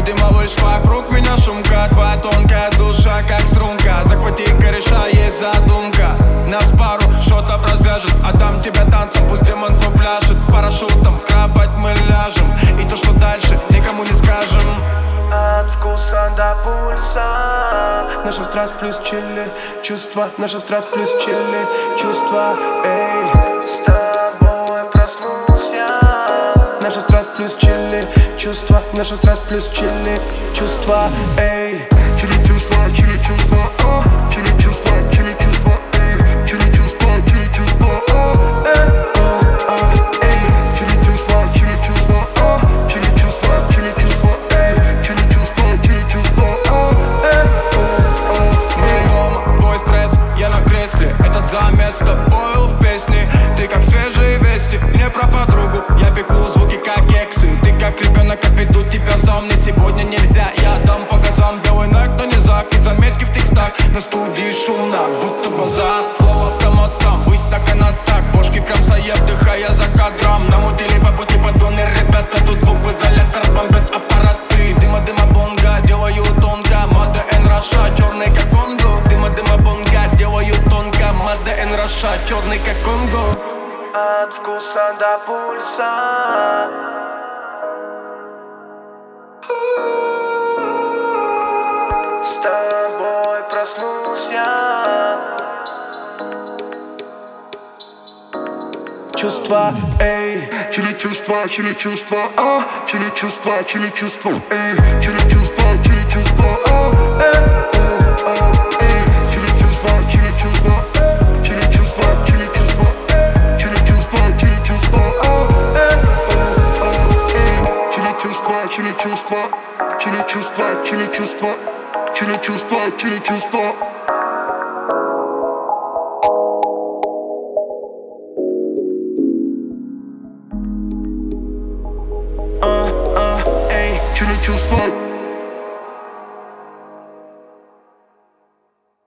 Видимо, вышла вокруг меня шумка. Твоя тонкая душа, как струнка. Захвати кореша, есть задумка. Нас пару шотов развяжет, а там тебя танцем пусть демон пляшет. Парашютом в кровать мы ляжем, и то, что дальше, никому не скажем. От вкуса до пульса. Наша страсть плюс чили, чувства. Наша страсть плюс чили, чувства. Эй, с тобой проснусь я. Наша страсть плюс чили, чувства. Наша страсть плюс чили, чувства. Эй, чили чувства, чили чувства. Чили чувства, чили чувства. Эй, чили чувства, чили чувства. Эй, чили чувства, чили чувства. Чили чувства, чили чувства. Эй, чили чувства, чили чувства. Мы дома, твой стресс, я на кресле. Этот замес с тобою в песне. Ты как свежие вести, мне про подругу. Я пеку звуки как кексы. Ты как ребенок, отведу тебя в зал. Мне сегодня нельзя, я дам по газам. Белый найк на низах и заметки в текстах. На студии шумно, будто базар. Флоу автоматом, высь на канатах. Бошки кромсая, вдыхая за кадром. Намутили по пути подгоны, ребята. Тут звук в изолятор, бомбят аппараты. Дыма бонга, делаю тонко. Мада эн Раша, черный как Конго. Дыма бонга, делаю тонко. Мада эн Раша, черный как Конго. От вкуса до пульса. С тобой проснусь я. Чувства, эй, чили чувства, чили чувства, чили чувства, чили чувства, эй, чили чувства, чили чувства, эй, чили чувства, чили чувства, чили чувства, чили чувства, чили чувства, чили чувства, чили чувства, чили чувства, чили чувства, чили чувства, чили чувства, чили чувства. Эй, чили чувства.